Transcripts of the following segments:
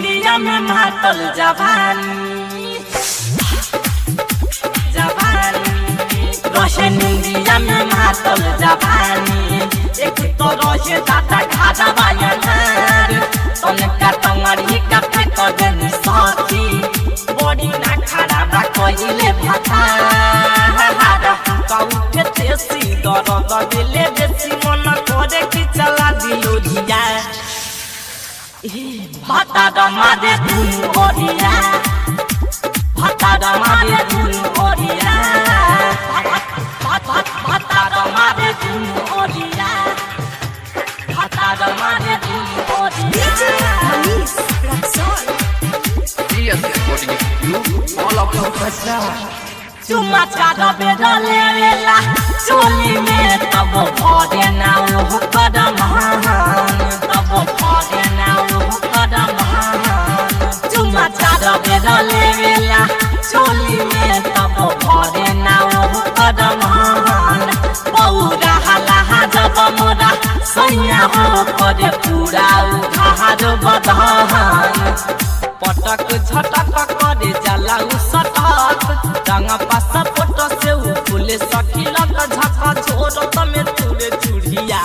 निंदिया में मातल जवानी रोशन निंदिया में मातल जवानी एक तो रोशे दादा खादा बायनार तनका तंगड़ी का फेंक देनी साथी बड़ी ना खराब कइले भाता का उठे तेसी दर्द दिले बेसी मन करे कि चला दिलो रिया भाता दमादे दुनु ओरिया भाता दमादे दुनु ओरिया भाता दमादे दुनु ओरिया भाता दमादे दुनु ओरिया all of your pressure चुम्मा चाटा बेडले वेला चोली में तब भरे ना वो कदम तब भरे ना वो कदम चुम्मा चाटा बेडले वेला चोली में तब भरे ना वो कदम पूरा हला जब मोरा सैया हो करे पूरा उधार बदहन पटक झटक करे जाला उसटक रंगा पासा फोटो से उ फूले सखीला का झका छोड़ में तुरे चुड़िया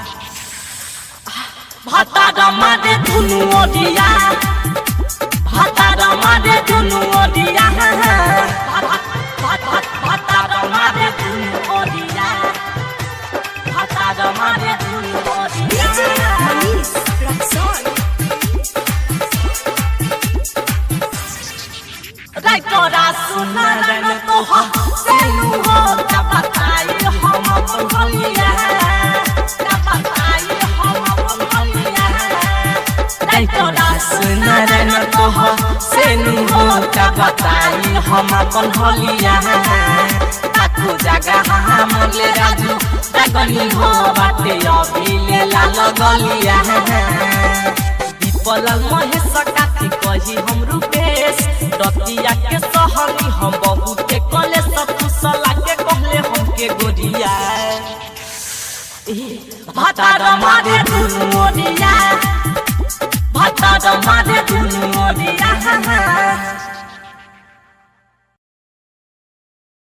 भाता दमादे दुनु ओडिया भाता दमादे दुनु ओडिया भाता दमादे दुनु ओडिया भाता दमादे दुनु ओडिया तोरा सुना रन तो सेनु हो का बताई हम अपन भलिया का बताई हम अपन भलिया तोरा सुना रन तो सेनु हो का बताई हम अपन भलिया ताको जगह हमले राजू तगनी हो बाटे अभी ले लाल गलिया पलल महेश काथी कही हम रूपेश रतिया के सहनी हम बहुते कले सतुसला के कहले हमके गोरिया भाता दमादे दुनु ओडिया भाता दमादे दुनु ओडिया